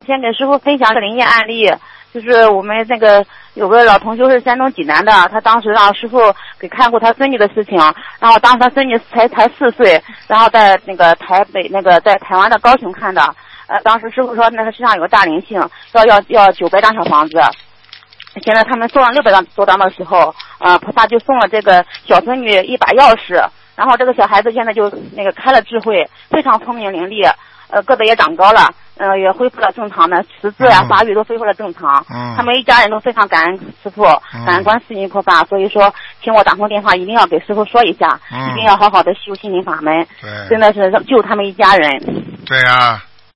先给师傅分享个灵验案例，就是我们那个有个老同修是山东济南的，他当时让师傅给看过他孙女的事情，然后当时他孙女才4岁，然后在那个台北那个在台湾的高雄看的，当时师傅说那个身上有个大灵性，要900张小房子。现在他们送了600多张的时候，菩萨就送了这个小孙女一把钥匙，然后这个小孩子现在就那个开了智慧，非常聪明伶俐，个子也长高了，也恢复了正常的识字啊、发育都恢复了正常。他们一家人都非常感恩师傅，感恩观世音菩萨，所以说请我打通电话一定要给师傅说一下，一定要好好的修心灵法门，真的是救他们一家人。 对啊。